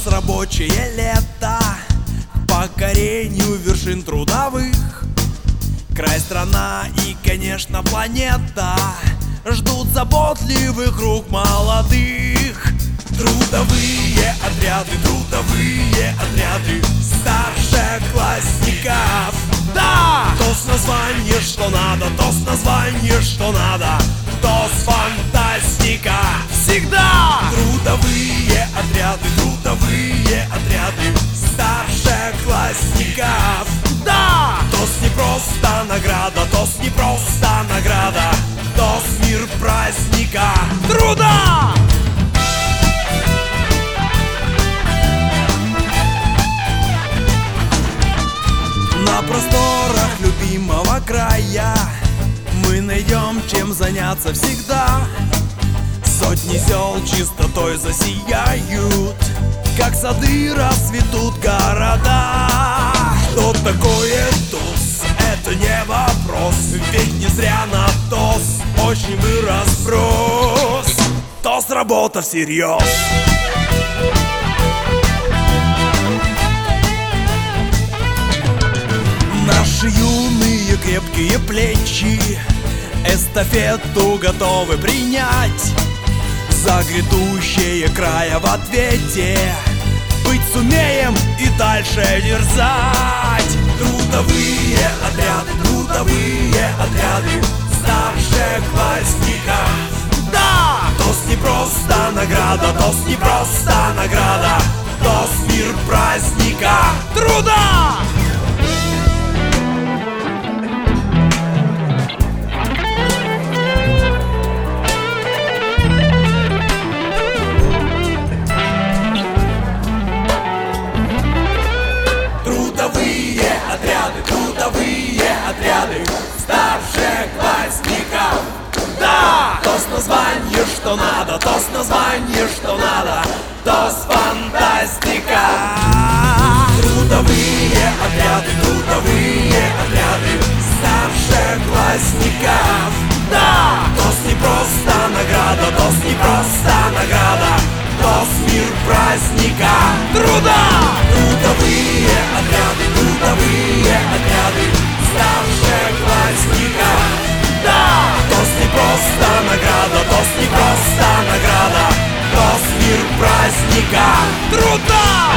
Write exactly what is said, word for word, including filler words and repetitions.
нас рабочее лето, покорению вершин трудовых. Край, страна и, конечно, планета ждут заботливых рук молодых. Трудовые отряды, трудовые отряды старшеклассников. Да! ТОС название, что надо, ТОС название, что надо, ТОС фантастика всегда! Трудовые отряды, трудовые отряды старшеклассников. Да! ТОС не просто награда, ТОС не просто награда, ТОС мир праздника труда! На просторах любимого края мы найдем чем заняться всегда. Сотни сел чистотой засияют, как сады расцветут города. Что такое ТОС? Это не вопрос, ведь не зря на ТОС очень вырос спрос. ТОС работа всерьез. Наши юные крепкие плечи эстафету готовы принять. За грядущее края в ответе быть сумеем и дальше дерзать. Трудовые отряды, трудовые отряды старшеклассников. Да! ТОС не просто награда, ТОС не просто награда, ТОС мир праздника труда! Трудовые отряды старшеклассников. Да! ТОС название, что надо, ТОС название, что надо, ТОС фантастика. Трудовые отряды, трудовые отряды старшеклассников. Да! ТОС не просто награда, ТОС не просто награда, ТОС мир праздника труда! Трудовые отряды, трудовые отряды старшеклассников. Да! ТОС не просто награда, ТОС не просто награда, ТОС мир праздника труда!